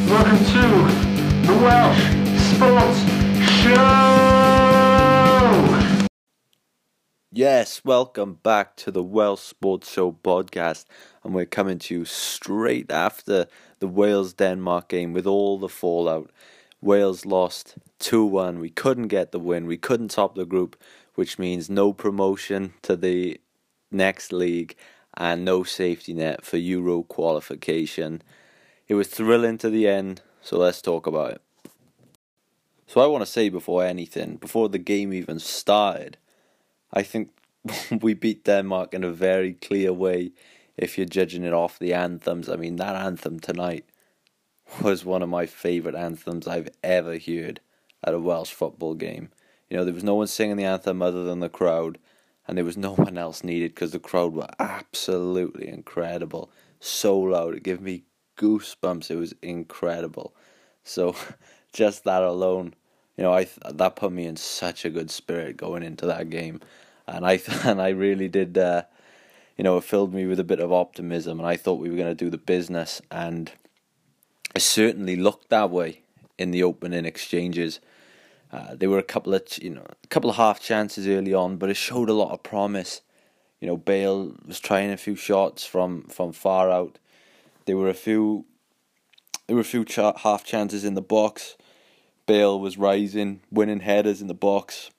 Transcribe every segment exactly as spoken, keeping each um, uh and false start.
Welcome to the Welsh Sports Show! Yes, welcome back to the Welsh Sports Show podcast, and we're coming to you straight after the Wales-Denmark game with all the fallout. Wales lost two one, we couldn't get the win, we couldn't top the group, which means no promotion to the next league and no safety net for Euro qualification. It was thrilling to the end, so let's talk about it. So I want to say before anything, before the game even started, I think we beat Denmark in a very clear way if you're judging it off the anthems. I mean, that anthem tonight was one of my favourite anthems I've ever heard at a Welsh football game. You know, there was no one singing the anthem other than the crowd, and there was no one else needed because the crowd were absolutely incredible. So loud, it gave me goosebumps. It was incredible. So just that alone, you know, I that put me in such a good spirit going into that game, and I and I really did. Uh, you know, it filled me with a bit of optimism, and I thought we were going to do the business, and it certainly looked that way in the opening exchanges. Uh, there were a couple of you know a couple of half chances early on, but it showed a lot of promise. You know, Bale was trying a few shots from, from far out. There were a few, there were a few ch- half chances in the box. Bale was rising, winning headers in the box.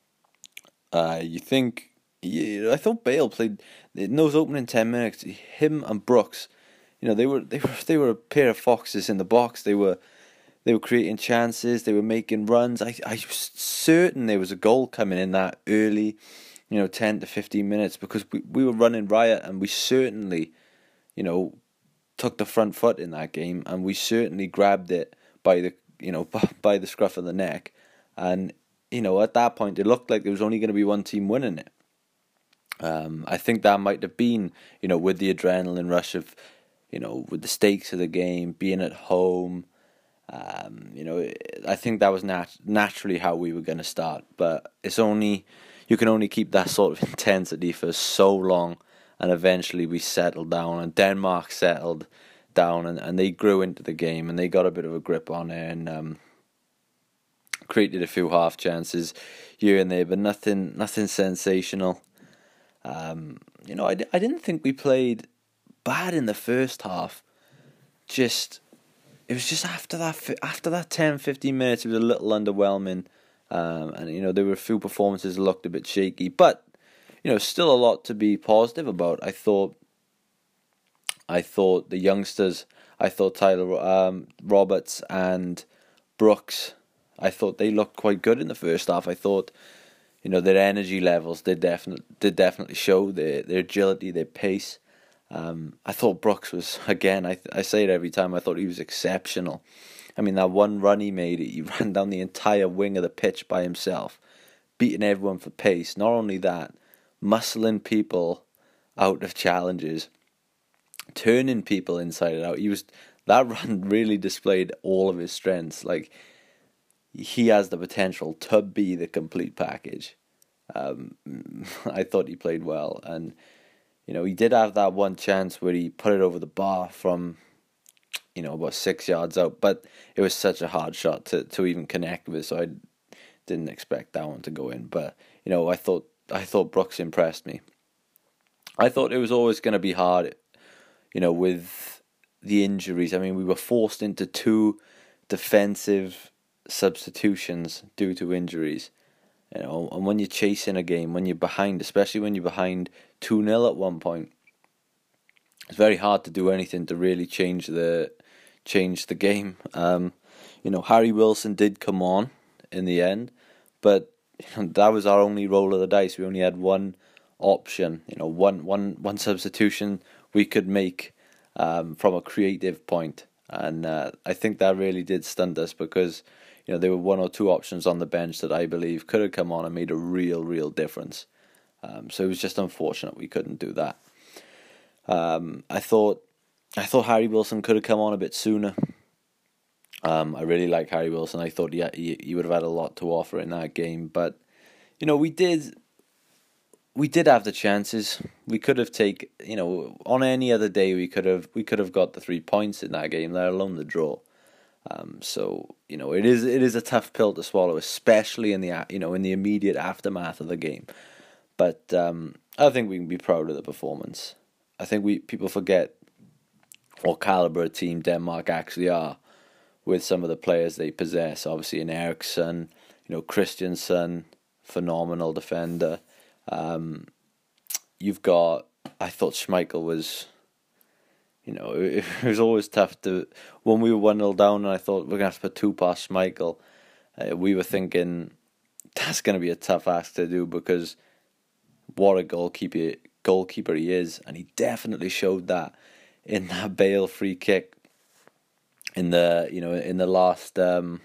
Uh, you think? Yeah, I thought Bale played in those opening ten minutes. Him and Brooks, you know, they were they were they were a pair of foxes in the box. They were they were creating chances. They were making runs. I I was certain there was a goal coming in that early, you know, ten to fifteen minutes because we we were running riot, and we certainly, you know, took the front foot in that game, and we certainly grabbed it by the you know by the scruff of the neck, and you know at that point it looked like there was only going to be one team winning it. Um, I think that might have been you know with the adrenaline rush of you know with the stakes of the game being at home. Um, you know I think that was nat- naturally how we were going to start, but it's only you can only keep that sort of intensity for so long. And eventually we settled down, and Denmark settled down, and, and they grew into the game, and they got a bit of a grip on it, and um, created a few half chances here and there, but nothing, nothing sensational. Um, you know, I, I didn't think we played bad in the first half. Just it was just after that after that ten, fifteen minutes, it was a little underwhelming, um, and you know there were a few performances that looked a bit shaky, but. You know, still a lot to be positive about. I thought, I thought the youngsters, I thought Tyler um, Roberts and Brooks, I thought they looked quite good in the first half. I thought, you know, their energy levels did definitely did definitely show their their agility, their pace. Um, I thought Brooks was again. I I say it every time. I thought he was exceptional. I mean, that one run he made, he ran down the entire wing of the pitch by himself, beating everyone for pace. Not only that. Muscling people out of challenges, turning people inside and out. He was that run really displayed all of his strengths. Like he has the potential to be the complete package. Um, I thought he played well, and you know he did have that one chance where he put it over the bar from, you know, about six yards out. But it was such a hard shot to to even connect with, so I didn't expect that one to go in. But you know, I thought. I thought Brooks impressed me. I thought it was always going to be hard, you know, with the injuries. I mean, we were forced into two defensive substitutions due to injuries. You know, and when you're chasing a game, when you're behind, especially when you're behind two nil at one point, it's very hard to do anything to really change the change the game. Um, you know, Harry Wilson did come on in the end, but that was our only roll of the dice. We only had one option, you know, one one one substitution we could make um, from a creative point, and uh, I think that really did stunt us because you know there were one or two options on the bench that I believe could have come on and made a real real difference. Um, so it was just unfortunate we couldn't do that. Um, I thought I thought Harry Wilson could have come on a bit sooner. Um, I really like Harry Wilson. I thought he, he he would have had a lot to offer in that game, but you know we did we did have the chances. We could have taken, you know, on any other day we could have we could have got the three points in that game, let alone the draw. Um, so you know it is it is a tough pill to swallow, especially in the you know in the immediate aftermath of the game. But um, I think we can be proud of the performance. I think we people forget what caliber of team Denmark actually are with some of the players they possess. Obviously, in Eriksson, you know Christiansen, phenomenal defender. Um, you've got. I thought Schmeichel was. You know, it, it was always tough to when we were one nil down, and I thought we're gonna have to put two past Schmeichel. Uh, we were thinking that's gonna be a tough ask to do because what a goalkeeper goalkeeper he is, and he definitely showed that in that Bale free kick in the you know in the last um,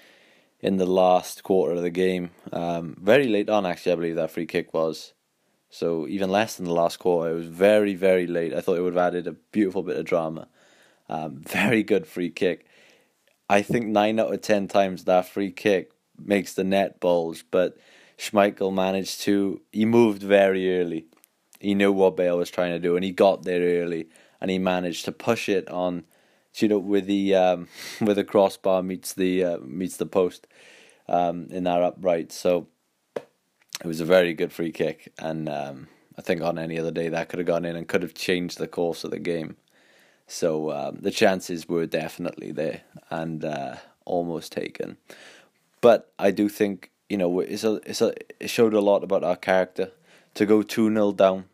in the last quarter of the game. Um, very late on, actually, I believe that free kick was. So even less than the last quarter. It was very, very late. I thought it would have added a beautiful bit of drama. Um, very good free kick. I think nine out of ten times that free kick makes the net bulge, but Schmeichel managed to, he moved very early. He knew what Bale was trying to do, and he got there early, and he managed to push it on, you know, with the um, with the crossbar meets the uh, meets the post um, in that upright. So it was a very good free kick, and um, I think on any other day that could have gone in and could have changed the course of the game. So um, the chances were definitely there and uh, almost taken. But I do think, you know, it's a, it's a, it showed a lot about our character to go two nil down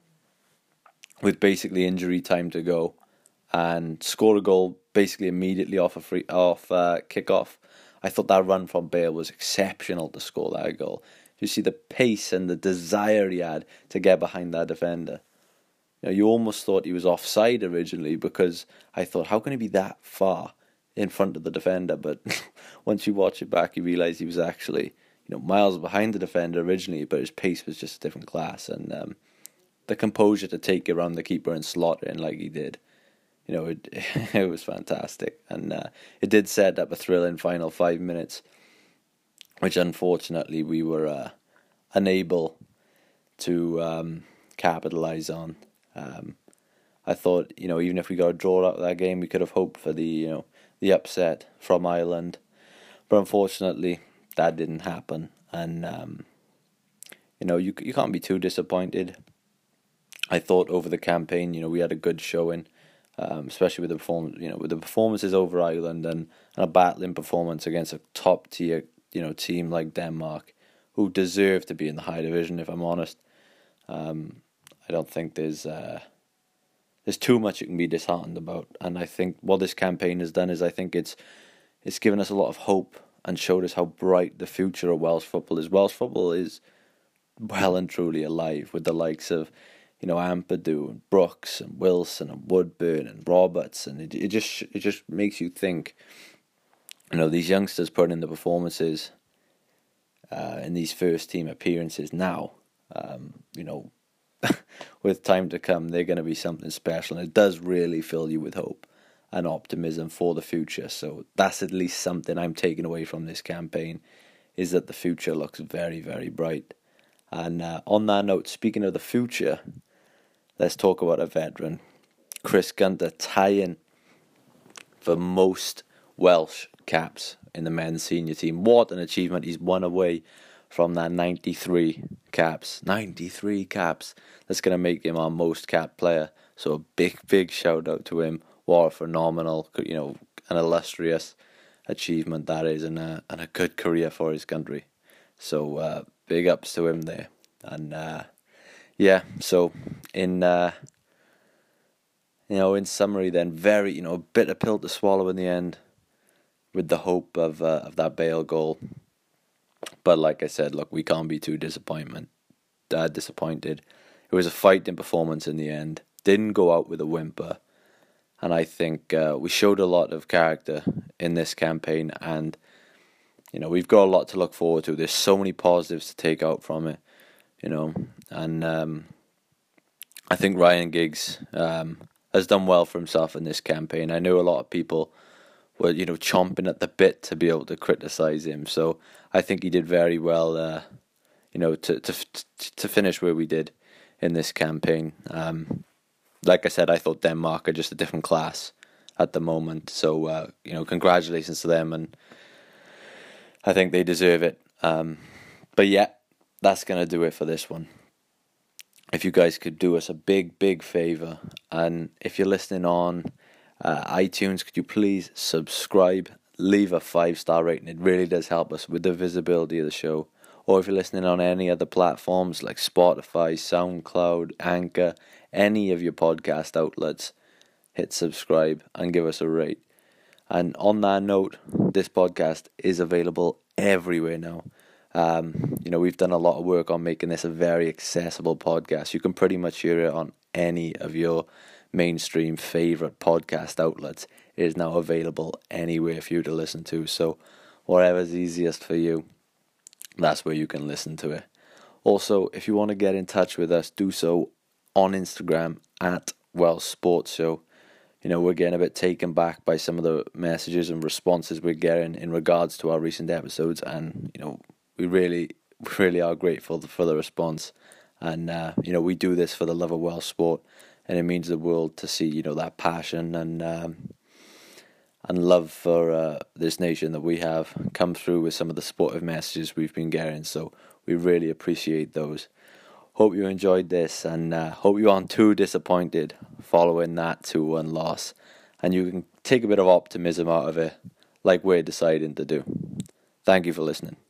with basically injury time to go and score a goal basically immediately off a free off uh, kickoff. I thought that run from Bale was exceptional to score that goal. You see the pace and the desire he had to get behind that defender. You know, you almost thought he was offside originally because I thought, how can he be that far in front of the defender? But once you watch it back, you realise he was actually, you know, miles behind the defender originally, but his pace was just a different class. And um, the composure to take around the keeper and slot in like he did, you know, it, it was fantastic. And uh, it did set up a thrilling final five minutes. Which unfortunately we were uh, unable to um, capitalise on. Um, I thought, you know, even if we got a draw out of that game, we could have hoped for the, you know, the upset from Ireland. But unfortunately, that didn't happen. And, um, you know, you you can't be too disappointed. I thought over the campaign, you know, we had a good showing, um, especially with the perform- you know, with the performances over Ireland and, and a battling performance against a top tier, you know, team like Denmark, who deserve to be in the high division. If I'm honest, um, I don't think there's uh, there's too much you can be disheartened about. And I think what this campaign has done is I think it's it's given us a lot of hope and showed us how bright the future of Welsh football is. Welsh football is well and truly alive with the likes of, you know, Ampadu and Brooks and Wilson and Woodburn and Roberts, and it it just it just makes you think. You know, these youngsters putting in the performances uh, in these first team appearances now, um, you know, with time to come, they're going to be something special. And it does really fill you with hope and optimism for the future. So that's at least something I'm taking away from this campaign, is that the future looks very, very bright. And uh, on that note, speaking of the future, let's talk about a veteran, Chris Gunter, tying for most Welsh caps in the men's senior team. What an achievement. He's one away from that ninety-three caps. ninety-three caps. That's going to make him our most capped player. So a big, big shout out to him. What a phenomenal, you know, an illustrious achievement that is, and a, and a good career for his country. So uh, big ups to him there. And uh, yeah, so in... Uh, You know, in summary, then, very, you know, a bitter pill to swallow in the end, with the hope of uh, of that Bale goal. But like I said, look, we can't be too disappointment, uh, disappointed. It was a fighting performance in the end. Didn't go out with a whimper, and I think uh, we showed a lot of character in this campaign. And you know, we've got a lot to look forward to. There's so many positives to take out from it, you know, and um, I think Ryan Giggs. Um, has done well for himself in this campaign. I know a lot of people were, you know, chomping at the bit to be able to criticise him. So I think he did very well, uh, you know, to to to finish where we did in this campaign. Um, like I said, I thought Denmark are just a different class, at the moment. So uh, you know, congratulations to them, and I think they deserve it. Um, but yeah, that's gonna do it for this one. If you guys could do us a big, big favor, and if you're listening on uh, iTunes, could you please subscribe, leave a five-star rating? It really does help us with the visibility of the show. Or if you're listening on any other platforms like Spotify, SoundCloud, Anchor, any of your podcast outlets, hit subscribe and give us a rate. And on that note, this podcast is available everywhere now. Um, you know, we've done a lot of work on making this a very accessible podcast. You can pretty much hear it on any of your mainstream favorite podcast outlets. It is now available anywhere for you to listen to. So whatever's easiest for you, that's where you can listen to it. Also, if you want to get in touch with us, do so on Instagram at Welsh Sports Show. You know, we're getting a bit taken back by some of the messages and responses we're getting in regards to our recent episodes, and you know, we really, really are grateful for the response. And uh, you know, we do this for the love of Welsh sport, and it means the world to see, you know, that passion and um, and love for uh, this nation that we have come through with some of the supportive messages we've been getting. So we really appreciate those. Hope you enjoyed this, and uh, hope you aren't too disappointed following that two one loss, and you can take a bit of optimism out of it like we're deciding to do. Thank you for listening.